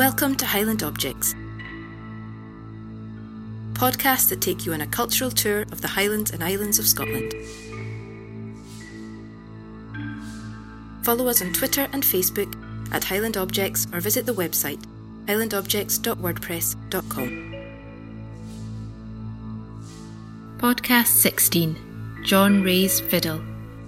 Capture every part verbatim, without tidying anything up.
Welcome to Highland Objects, podcasts that take you on a cultural tour of the Highlands and Islands of Scotland. Follow us on Twitter and Facebook at Highland Objects or visit the website highland objects dot wordpress dot com. Podcast sixteen, John Ray's Fiddle.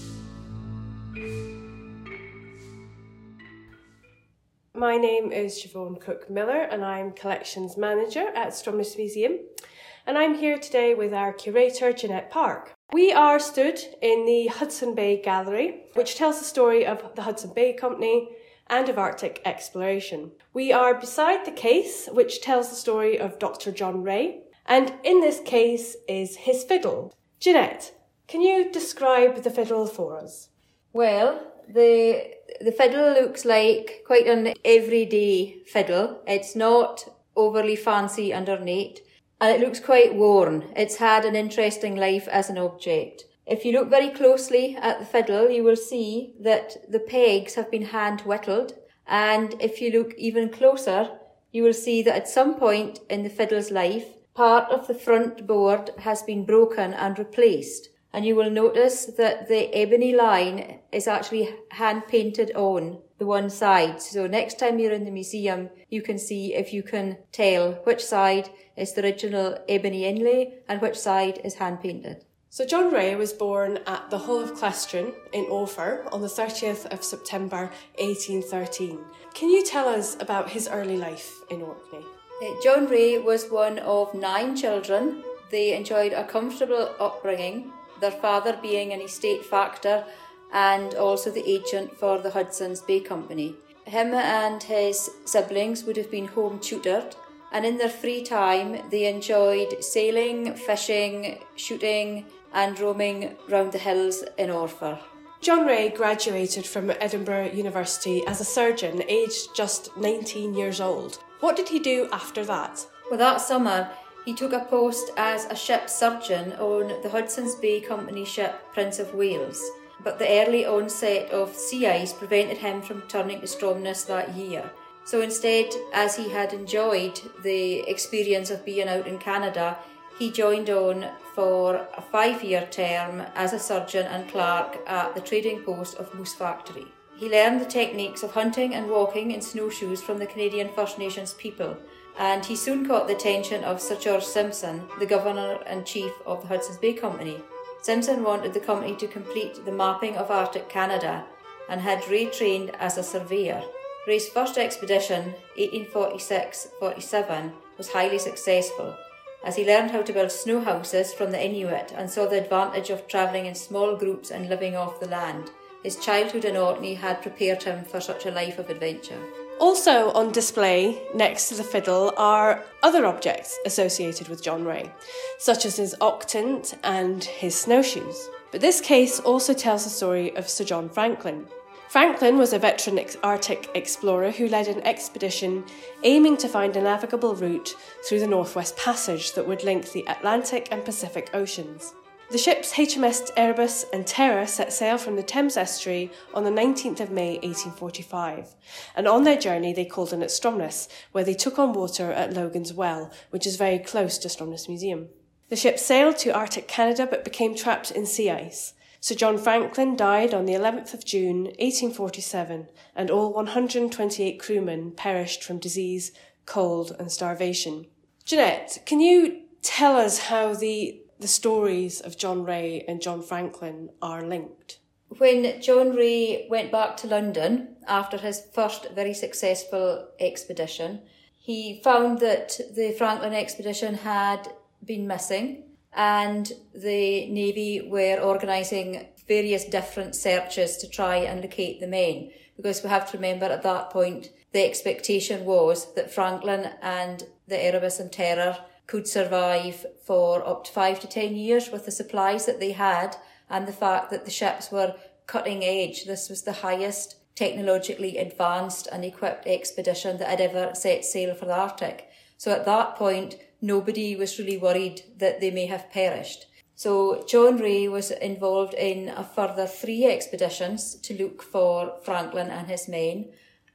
My name is Siobhan Cook-Miller and I'm Collections Manager at Stromness Museum, and I'm here today with our curator Jeanette Park. We are stood in the Hudson Bay Gallery, which tells the story of the Hudson Bay Company and of Arctic exploration. We are beside the case, which tells the story of Doctor John Ray, and in this case is his fiddle. Jeanette, can you describe the fiddle for us? Well, the the fiddle looks like quite an everyday fiddle. It's not overly fancy and ornate, and it looks quite worn. It's had an interesting life as an object. If you look very closely at the fiddle, you will see that the pegs have been hand whittled, and if you look even closer, you will see that at some point in the fiddle's life, part of the front board has been broken and replaced. And you will notice that the ebony line is actually hand-painted on the one side. So next time you're in the museum, you can see if you can tell which side is the original ebony inlay and which side is hand-painted. So John Ray was born at the Hall of Clestoun in Ophir on the thirtieth of September eighteen thirteen. Can you tell us about his early life in Orkney? John Ray was one of nine children. They enjoyed a comfortable upbringing, their father being an estate factor and also the agent for the Hudson's Bay Company. Him and his siblings would have been home tutored, and in their free time they enjoyed sailing, fishing, shooting and roaming round the hills in Ophir. John Ray graduated from Edinburgh University as a surgeon, aged just nineteen years old. What did he do after that? Well, that summer he took a post as a ship surgeon on the Hudson's Bay Company ship Prince of Wales, but the early onset of sea ice prevented him from turning to Stromness that year. So instead, as he had enjoyed the experience of being out in Canada, he joined on for a five-year term as a surgeon and clerk at the trading post of Moose Factory. He learned the techniques of hunting and walking in snowshoes from the Canadian First Nations people, and he soon caught the attention of Sir George Simpson, the Governor-in-Chief of the Hudson's Bay Company. Simpson wanted the company to complete the mapping of Arctic Canada and had Ray trained as a surveyor. Ray's first expedition, eighteen forty-six forty-seven, was highly successful, as he learned how to build snow houses from the Inuit and saw the advantage of travelling in small groups and living off the land. His childhood in Orkney had prepared him for such a life of adventure. Also on display next to the fiddle are other objects associated with John Ray, such as his octant and his snowshoes. But this case also tells the story of Sir John Franklin. Franklin was a veteran Arctic explorer who led an expedition aiming to find a navigable route through the Northwest Passage that would link the Atlantic and Pacific Oceans. The ships H M S Erebus and Terror set sail from the Thames estuary on the nineteenth of May eighteen forty-five, and on their journey they called in at Stromness, where they took on water at Logan's Well, which is very close to Stromness Museum. The ship sailed to Arctic Canada but became trapped in sea ice. Sir John Franklin died on the eleventh of June eighteen forty-seven, and all one hundred twenty-eight crewmen perished from disease, cold and starvation. Jeanette, can you tell us how the the stories of John Ray and John Franklin are linked? When John Ray went back to London after his first very successful expedition, he found that the Franklin expedition had been missing, and the Navy were organising various different searches to try and locate the men, because we have to remember at that point the expectation was that Franklin and the Erebus and Terror could survive for up to five to ten years with the supplies that they had and the fact that the ships were cutting edge. This was the highest technologically advanced and equipped expedition that had ever set sail for the Arctic. So at that point, nobody was really worried that they may have perished. So John Ray was involved in a further three expeditions to look for Franklin and his men,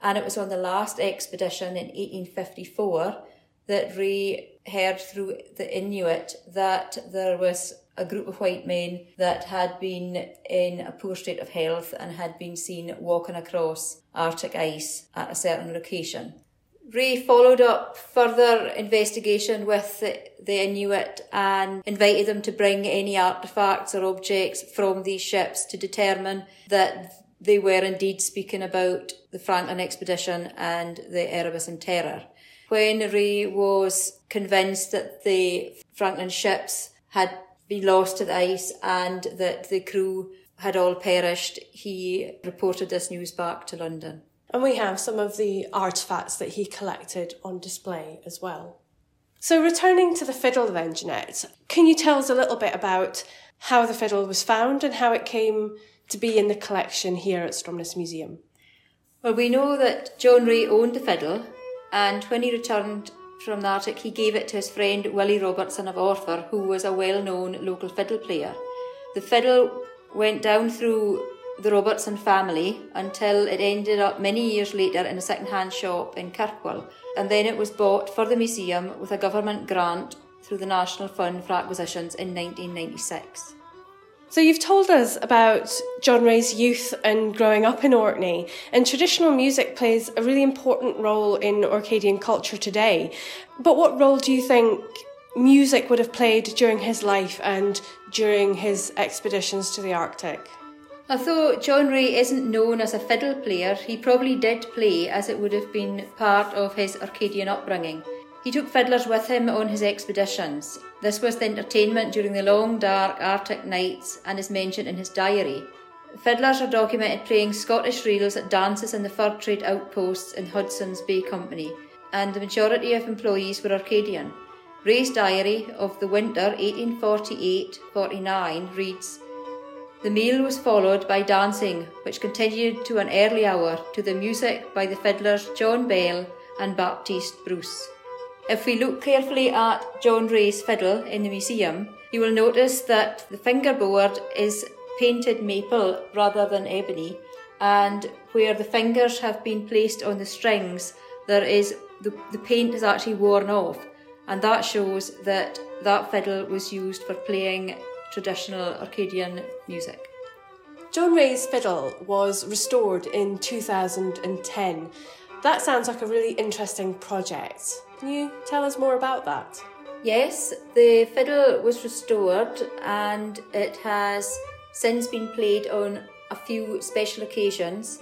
And it was on the last expedition in eighteen fifty-four that Ray heard through the Inuit that there was a group of white men that had been in a poor state of health and had been seen walking across Arctic ice at a certain location. Ray followed up further investigation with the, the Inuit and invited them to bring any artefacts or objects from these ships to determine that they were indeed speaking about the Franklin expedition and the Erebus and Terror. When Ray was convinced that the Franklin ships had been lost to the ice and that the crew had all perished, he reported this news back to London. And we have some of the artefacts that he collected on display as well. So returning to the fiddle then, Jeanette, can you tell us a little bit about how the fiddle was found and how it came to be in the collection here at Stromness Museum? Well, we know that John Ray owned the fiddle, and when he returned from the Arctic, he gave it to his friend Willie Robertson of Arthur, who was a well-known local fiddle player. The fiddle went down through the Robertson family until it ended up many years later in a second-hand shop in Kirkwall, and then it was bought for the museum with a government grant through the National Fund for Acquisitions in nineteen ninety-six. So you've told us about John Ray's youth and growing up in Orkney, and traditional music plays a really important role in Orcadian culture today. But what role do you think music would have played during his life and during his expeditions to the Arctic? Although John Ray isn't known as a fiddle player, he probably did play, as it would have been part of his Orcadian upbringing. He took fiddlers with him on his expeditions. This was the entertainment during the long, dark Arctic nights and is mentioned in his diary. Fiddlers are documented playing Scottish reels at dances in the fur trade outposts in Hudson's Bay Company, and the majority of employees were Orcadian. Ray's diary of the winter eighteen forty-eight forty-nine reads, "The meal was followed by dancing, which continued to an early hour to the music by the fiddlers John Bell and Baptiste Bruce." If we look carefully at John Ray's fiddle in the museum, you will notice that the fingerboard is painted maple rather than ebony, and where the fingers have been placed on the strings, there is the, the paint is actually worn off, and that shows that that fiddle was used for playing traditional Orcadian music. John Ray's fiddle was restored in two thousand ten. That sounds like a really interesting project. Can you tell us more about that? Yes, the fiddle was restored and it has since been played on a few special occasions,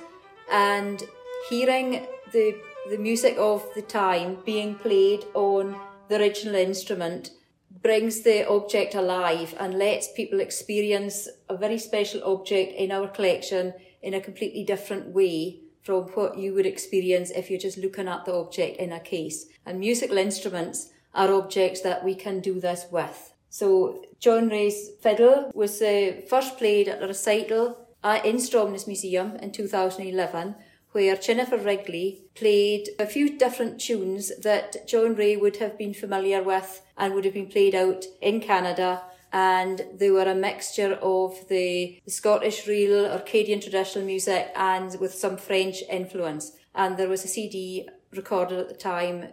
and hearing the, the music of the time being played on the original instrument brings the object alive and lets people experience a very special object in our collection in a completely different way from what you would experience if you're just looking at the object in a case. And musical instruments are objects that we can do this with. So John Ray's fiddle was uh, first played at a recital at, in Stromness Museum in two thousand eleven, where Jennifer Wrigley played a few different tunes that John Ray would have been familiar with and would have been played out in Canada, and they were a mixture of the, the Scottish reel, Orcadian traditional music, and with some French influence. And there was a C D recorded at the time.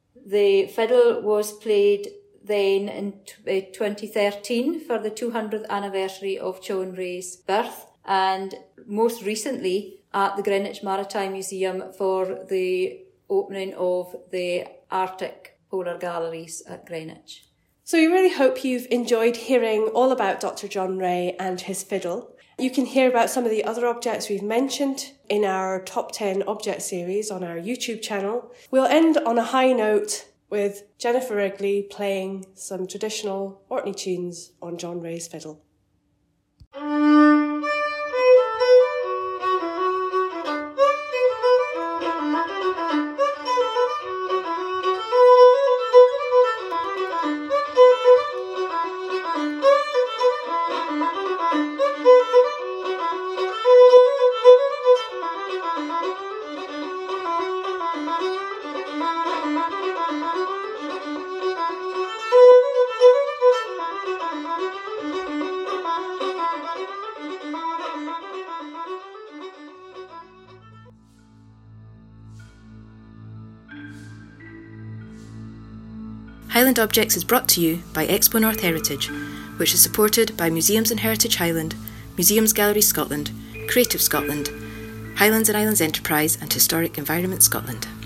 The fiddle was played then in twenty thirteen for the two hundredth anniversary of John Ray's birth, and most recently at the Greenwich Maritime Museum for the opening of the Arctic Polar Galleries at Greenwich. So we really hope you've enjoyed hearing all about Doctor John Ray and his fiddle. You can hear about some of the other objects we've mentioned in our Top ten Object series on our YouTube channel. We'll end on a high note with Jennifer Wrigley playing some traditional Orkney tunes on John Ray's fiddle. Thank you. Highland Objects is brought to you by Expo North Heritage, which is supported by Museums and Heritage Highland, Museums Galleries Scotland, Creative Scotland, Highlands and Islands Enterprise and Historic Environment Scotland.